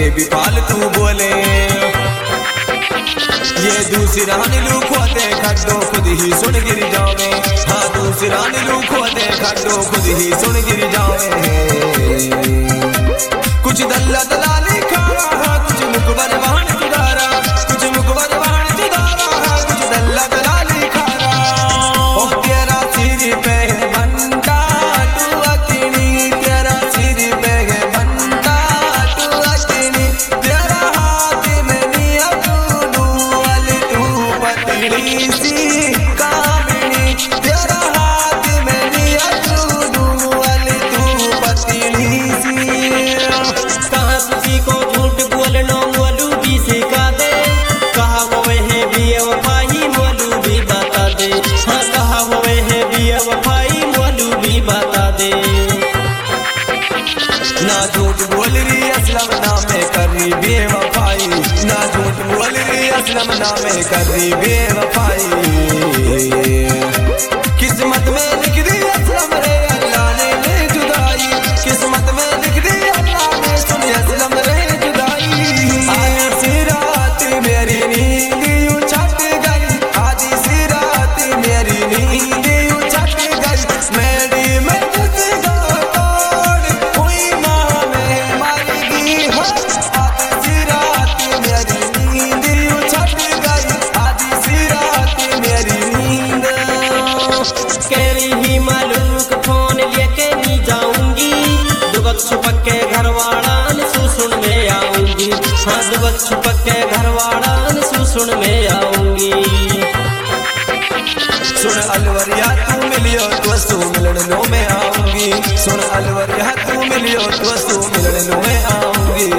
भी फालतू बोले। ये दूसरा नीलू खोदे खड्डो खुद ही सुन गिर जावे। हाँ दूसरा नीलू खोदे खड्डो खुद ही सुन गिर जावे। कुछ दल्ला दलाली खारा, कुछ मुकबर वाहन चुदारा, कुछ मुकबर वाहन चुदारा, कुछ दल्ला दलाली खारा। ओ तेरा सिर पे है बंदा तू अकेली, तेरा सिर पे है बंदा तू अकेली। तेरा हाथ में निया तू वाली तू पतली सी कामिनी। तेरा हाथ में निया तू वाली तू पतली सी। को झूठ बोलना मोलू भी सिखा दे। कहा हुए है बेवफाई मोलू भी बता दे। हाँ कहा हुए है बेवफाई मोलू भी बता दे। ना झूठ बोल रही असलम नामे कर रही बेवफाई। ना झूठ बोल रही असलम नामे कर रही बेवफाई। किस्मत में लिख दी असलम रे अल्लाह ने जुदाई। किस्मत में लिख दी अल्लाह ने सुनी असलम रे जुदाई। आधी सी रात मेरी नींद यूं छट गई। आधी सी रात मेरी नींद यूं छट गई। मेरी में घुस गया तोड़ हुई माँ में मर गई हो। आधी सी रात मेरी नींद यूं छट गई। आधी सी रात मेरी नींद। कह रही मालूक फोन लेके नहीं जाऊंगी। दुबक छुपक के घरवाड़ा सुन में आऊंगी। हाँ दुबक छुपक के घरवाड़ा सुन में आऊंगी। सुन अलवरिया तू मिलियो तो सू मिलन लो मैं आऊंगी। सुन अलवरिया तू मिलियो तो सू मिलन लो मैं आऊंगी।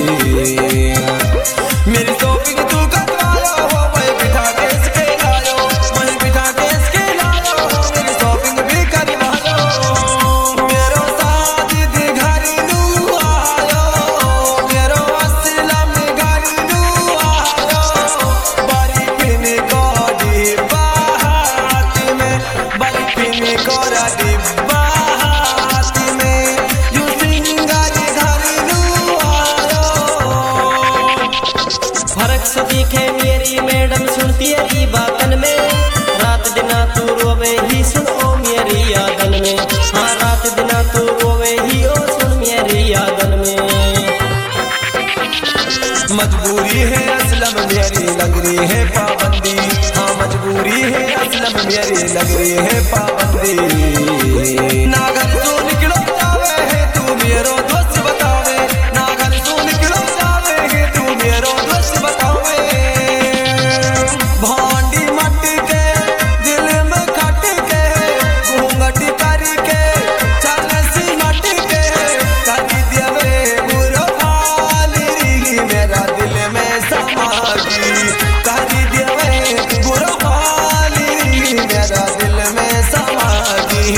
मेरी शॉपिंग तू करवायो हो, मैं बिठा के इसके लायो। मैं बिठा के इसके लायो हो, मेरी शॉपिंग भी करवायो। मेरो साजिद घर नू आयो, मेरो असलम घर नू आयो। बारी पिन को डिब्बा हाथ में, बारी पिन को डिब्बा हाथ में। यू सिंगर घर नू आयो। फर्क से दिखे मेरी मैडम सुन तेरी बातन में। रात दिना तू रोवे ही सुन ओ मेरी यादन में। हाँ रात दिना तू रोवे ही ओ सुन मेरी यादन में। मजबूरी है असलम मेरी लग रही है पाबंदी। हाँ मजबूरी है असलम मेरी लग रही है पाबंदी। ना घर तू निकलो जावे है तू मेरो दोस्त बतावे। ना घर तू निकलो जावे है तू मेरो दोस्त बतावे। भांडी मट के दिल में खट के घूंघट करके चल सी मट के कर देवे बुरो हाल री मेरा दिल में समागी। कर देवे बुरो हाल री मेरा दिल में समागी।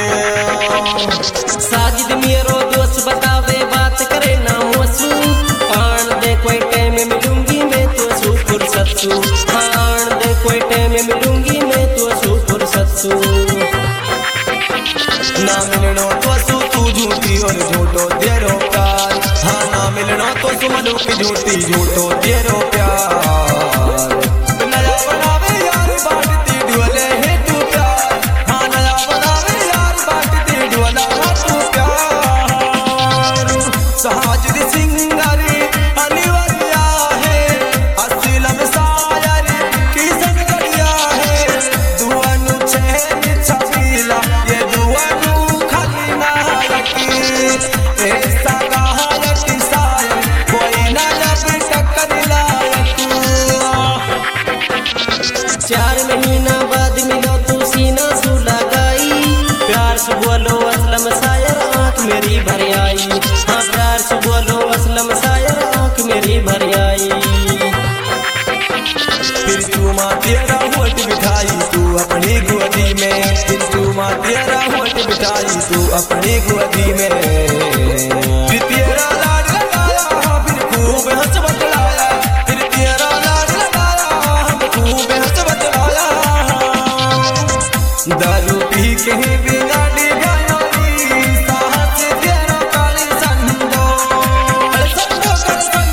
साजिद मेरो दोस्त बतावे बात करे ना मोसू। आन दे कोई टाइम मिलूंगी मैं तो सू फुर्सत सू। हाँ आन दे कोई टाइम मिलूंगी मैं तो सू फुर्सत सू। ना मिलनो तो सू तू झूठी और झूठो तेरो प्यार। हाँ ना मिलनो तो सू मनु की झूठी झूठो तेरो प्यार। नया बनावे यार बांटती ढोले है तू प्यार। हाँ नया बनावे यार बांटती ढोला तू प्यार। साजिद सिंगारी अनिवार्या है, असलम शायर की संगरिया है। दुआनु चैन छबीला ये दुआनु खाली नायकी। ऐसा गायक शायर कोई ना जब टक्कर लायक। 4 महीना बाद मिलो तू सीना सू लगाई। प्यार से बोलो असलम शायर आँख मेरी भर आई। हाँ प्यार से बोलो असलम शायर आँख मेरी भर आई। फिर चूमा तेरा होठ बिठाई तू अपनी गोदी में। फिर चूमा तेरा होठ बिठाई तू अपनी गोदी में। फिर तेरा लाड लगाया फिर खूब हंस बतलाया। फिर तेरा लाड लगाया हम खूब हंस बतलाया। दारू पी के बिना डिगाई साहस तेरा काली संदो। संदो कर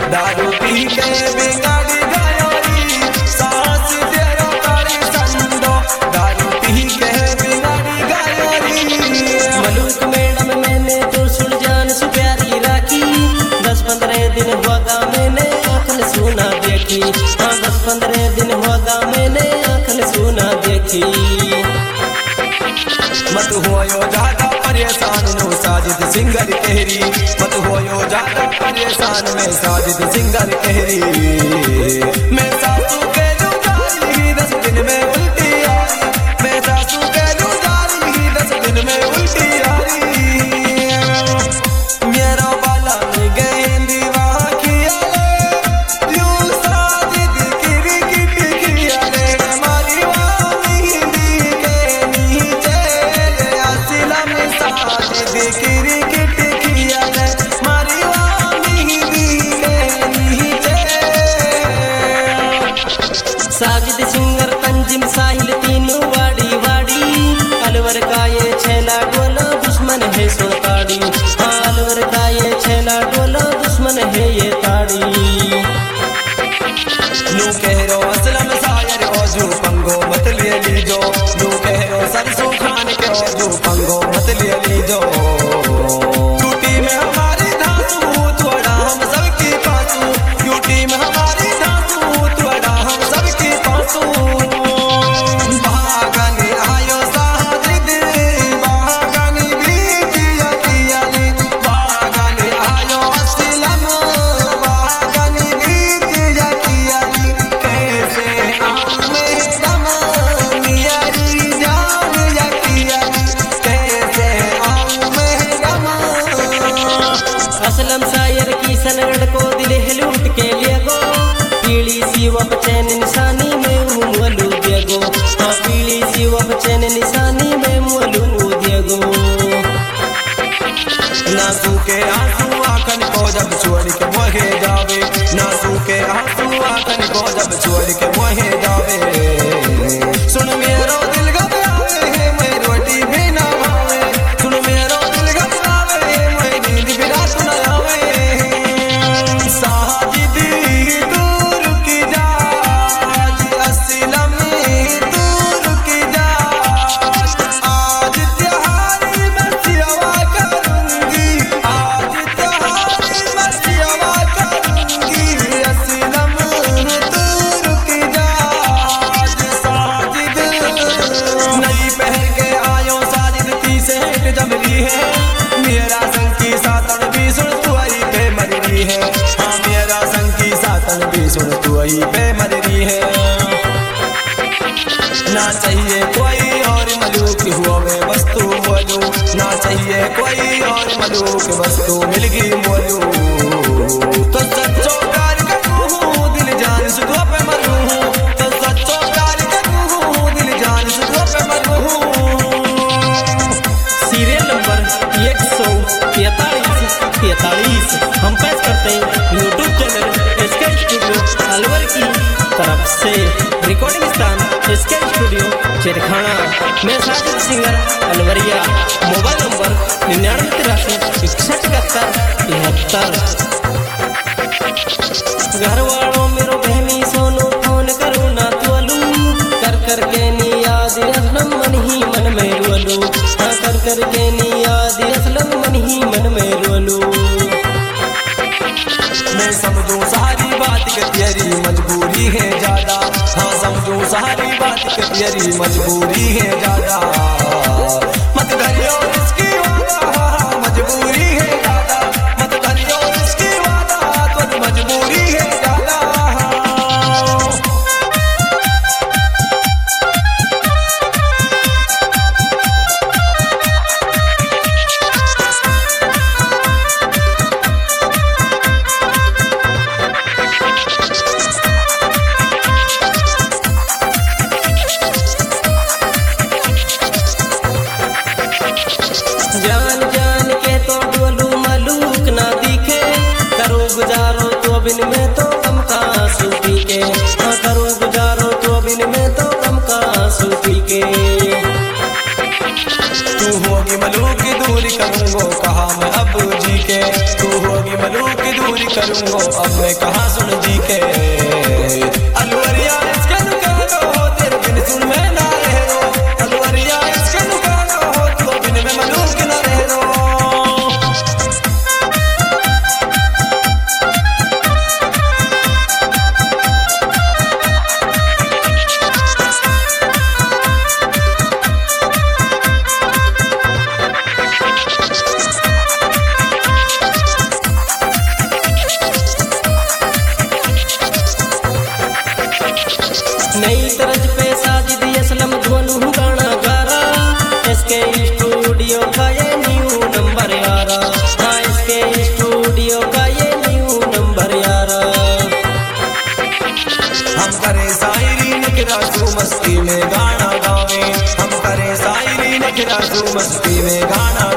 दारू पी के बिगाड़ी गयोरी सास तेरो काली संदो दारू पी के बिगाड़ी गयोरी। मलूक मैडम मैंने तो सुलझान से प्यारी राखी 10-15 दिन होगा मैंने आंखल सुना देखी। हाँ 10-15 दिन होगा मैंने आंखल सुना देखी। मत होयो ज्यादा परेशान नो साजिद सिंगर कहरी मत होयो ज्यादा परेशान में साजिद सिंगर कहरी। मैं सासू के लुजारी 10 दिन में उल्टी आई मैं सासू के लुजारी 10 दिन में उल्टी आई। मेरा बाला में गेंदी वहाँ खियाले यूं साजिद किरी किटी खियाले हमारी वहाँ मेहंदी के नीचे किरी किटी खियाले हमारी वहाँ मेहंदी के नीचे। साजिद सिंगर तंजिम साहिल तीनों वाड़ी वाड़ी अलवर का ये छेला डोला दुश्मन है सो ताड़ी। हाँ अलवर का ये छेला डोला दुश्मन है ये ताड़ी। नू कहो असलम शायर ओजू पंगो मत ले लीजो नू कहो सरसों खान के ओजू पंगो मत ले लीजो। यूटी में हमारी धांसू थोड़ा हम सबकी पासू यूटी में हमारी धांसू थोड़ा हम सबकी पासू। बागानी आयो साजिद बागानी बीजिया कियाली बागानी आयो असलम बागानी बीजिया कियाली कैसे आमे समा मियारी जान या कियाली कैसे आमे समा। असलम शायर की सनगढ़ को दिल है लूट के लिए गो पीली सी वह चैन निशानी में मुलू दिया गो। हाँ पीली सी वह चैन निशानी में मुलू दिया गो। नासू के आंसू आंखन को जब छोड़ के मोहे जावे नासू के आंसू आंखन को जब छोड़ के मोहे जावे। सुन मेरो दिल घबरावे मैं रोटी भी ना भावे सुन मेरो दिल घबरावे मैं नींद भी रात न आवे। साजिद दूर की जा आज असलम दूर की जा आज त्योहारी मैं सेवा करूंगी आज त्योहारी मैं सेवा करूंगी असलम दूर की जा आज साजिद। नई पहन के आयो साजिद की सेठ जमली है मेरा संग की सातन भी सुन तू आई पे मरनी है। हाँ मेरा संग की सातन भी सुन तू आई पे मरनी है। ना चाहिए कोई और मलूक हुआ वे वस्तु बोलू ना चाहिए कोई और मलूक वस्तु मिल गई बोलू। तो सच्चो प्यार करूँ दिल जान से दुआ पे मरूँ तो सच्चो प्यार करूँ दिल जान से दुआ पे मरूँ। सीरियल नंबर 143 हम पेश करते हैं YouTube channel SK studio Alwar की तरफ से। रिकॉर्डिंग स्थान एसके स्टूडियो चिरखाना। मैं Sajid singer Alwariya mobile number 9983617173। घर वालों मेरो बहनी सोनू फोन करूँ ना तोलू कर कर के नी याद असलम मन ही मन में रोलू। हाँ कर कर के नी याद असलम मन ही मन में रोलू। मैं समझूं सारी बात के तेरी मजबूरी है ज्यादा हाँ समझूं सारी बात के तेरी मजबूरी है ज्यादा। मत करियो इसकी वादा मजबूरी है ज्यादा मत करियो इसकी वादा तो मजबूरी है ज्यादा। बिन में तो गम का सूफी के हाँ करो गुजारो तो बिन में तो गम का सूफी के। तू होगी मलूक की दूरी करूँगो कहा मैं अब जी के तू होगी मलूक की दूरी करूँगा अब मैं कहाँ सुन जी के अलवरिया इसके नुकानो हो तेरे बिन सुन में ना रह रो अलवरिया इसके नुकानो हो तो बिन में मलूक ना रह रो नई तरज पे साजिद असलम दोनों गाना गारा इसके स्टूडियो का ये न्यू नंबर यारा हाँ इसके स्टूडियो का ये न्यू नंबर यारा हम करे शायरी नखरा तू मस्ती में गाना गावे हम करे शायरी नखरा तू मस्ती में गाना